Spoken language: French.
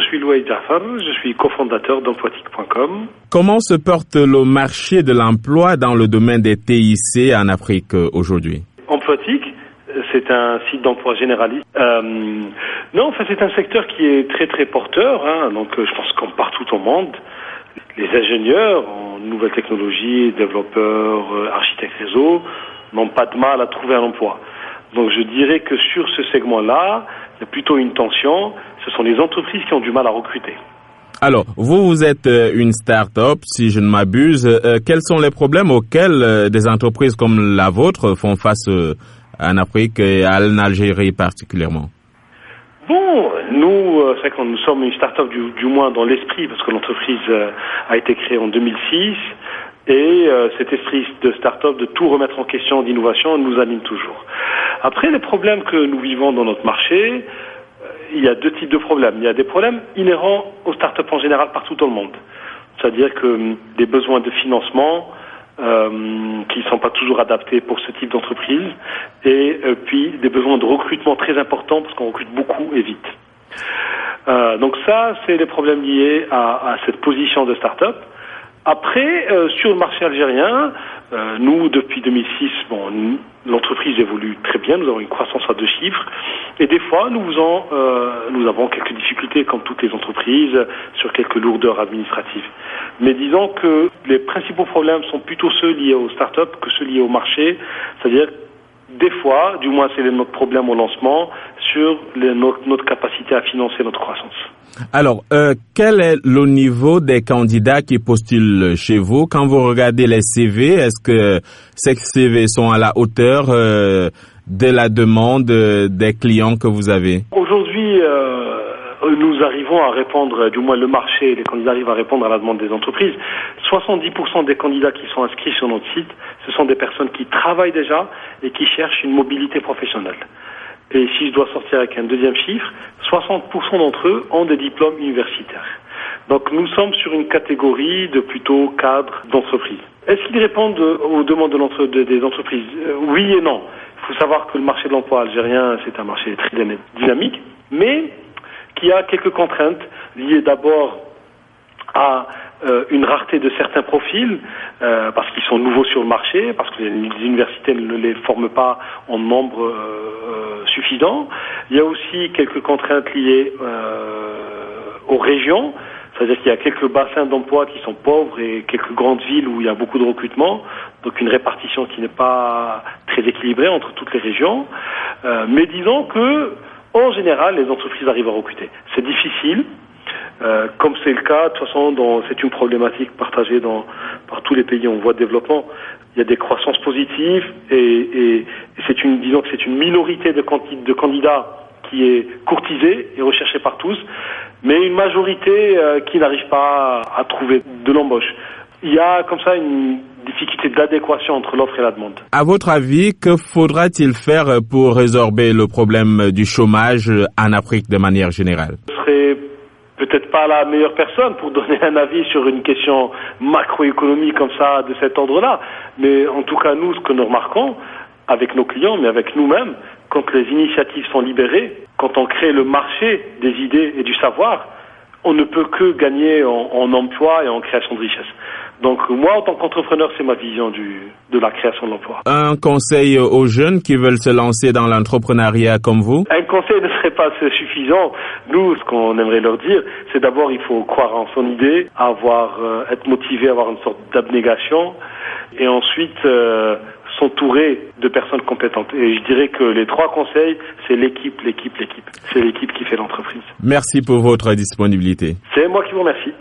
suis Louaï Jafar, je suis cofondateur d'Emploitique.com. Comment se porte le marché de l'emploi dans le domaine des TIC en Afrique aujourd'hui? Emploitique, c'est un site d'emploi généraliste. C'est un secteur qui est très très porteur. Donc je pense comme partout au monde, les ingénieurs en nouvelles technologies, développeurs, architectes réseau n'ont pas de mal à trouver un emploi. Donc je dirais que sur ce segment-là, il y a plutôt une tension. Ce sont les entreprises qui ont du mal à recruter. Alors, vous êtes une start-up, si je ne m'abuse. Quels sont les problèmes auxquels des entreprises comme la vôtre font face en Afrique et en Algérie particulièrement? Bon, nous, c'est vrai que nous sommes une start-up du moins dans l'esprit, parce que l'entreprise a été créée en 2006. Et cet esprit de start-up, de tout remettre en question, d'innovation, nous anime toujours. Après, les problèmes que nous vivons dans notre marché, il y a deux types de problèmes. Il y a des problèmes inhérents aux start-up en général partout dans le monde. C'est-à-dire que des besoins de financement qui ne sont pas toujours adaptés pour ce type d'entreprise, et puis des besoins de recrutement très importants parce qu'on recrute beaucoup et vite. Donc ça, c'est les problèmes liés à cette position de start-up. Après, sur le marché algérien, nous, depuis 2006, l'entreprise évolue très bien, nous avons une croissance à 2 chiffres, et des fois, nous avons quelques difficultés, comme toutes les entreprises, sur quelques lourdeurs administratives. Mais disons que les principaux problèmes sont plutôt ceux liés aux startups que ceux liés au marché, c'est-à-dire des fois, du moins c'est notre problème au lancement, sur notre capacité à financer notre croissance. Alors, quel est le niveau des candidats qui postulent chez vous? Quand vous regardez les CV, est-ce que ces CV sont à la hauteur de la demande des clients que vous avez? Aujourd'hui, nous arrivons à répondre, du moins le marché, les candidats arrivent à répondre à la demande des entreprises. 70% des candidats qui sont inscrits sur notre site, ce sont des personnes qui travaillent déjà et qui cherchent une mobilité professionnelle. Et si je dois sortir avec un deuxième chiffre, 60% d'entre eux ont des diplômes universitaires. Donc nous sommes sur une catégorie de plutôt cadres d'entreprise. Est-ce qu'ils répondent aux demandes des entreprises? Oui et non. Il faut savoir que le marché de l'emploi algérien, c'est un marché très dynamique, mais qui a quelques contraintes liées d'abord à une rareté de certains profils, parce qu'ils sont nouveaux sur le marché, parce que les universités ne les forment pas en nombre suffisant. Il y a aussi quelques contraintes liées aux régions, c'est-à-dire qu'il y a quelques bassins d'emploi qui sont pauvres et quelques grandes villes où il y a beaucoup de recrutement, donc une répartition qui n'est pas très équilibrée entre toutes les régions. Mais disons que, en général, les entreprises arrivent à recruter. C'est difficile. Comme c'est le cas, de toute façon, c'est une problématique partagée par tous les pays en voie de développement. Il y a des croissances positives et c'est une minorité de candidats qui est courtisée et recherchée par tous, mais une majorité qui n'arrive pas à trouver de l'embauche. Il y a comme ça une difficulté d'adéquation entre l'offre et la demande. À votre avis, que faudra-t-il faire pour résorber le problème du chômage en Afrique de manière générale? Je serais peut-être pas la meilleure personne pour donner un avis sur une question macroéconomique comme ça, de cet ordre-là. Mais en tout cas, nous, ce que nous remarquons avec nos clients, mais avec nous-mêmes, quand les initiatives sont libérées, quand on crée le marché des idées et du savoir, on ne peut que gagner en emploi et en création de richesse. Donc moi, en tant qu'entrepreneur, c'est ma vision de la création de l'emploi. Un conseil aux jeunes qui veulent se lancer dans l'entrepreneuriat comme vous? Un conseil ne serait pas suffisant. Nous, ce qu'on aimerait leur dire, c'est d'abord il faut croire en son idée, être motivé, avoir une sorte d'abnégation, et ensuite s'entourer de personnes compétentes. Et je dirais que les 3 conseils, c'est l'équipe. C'est l'équipe qui fait l'entreprise. Merci pour votre disponibilité. C'est moi qui vous remercie.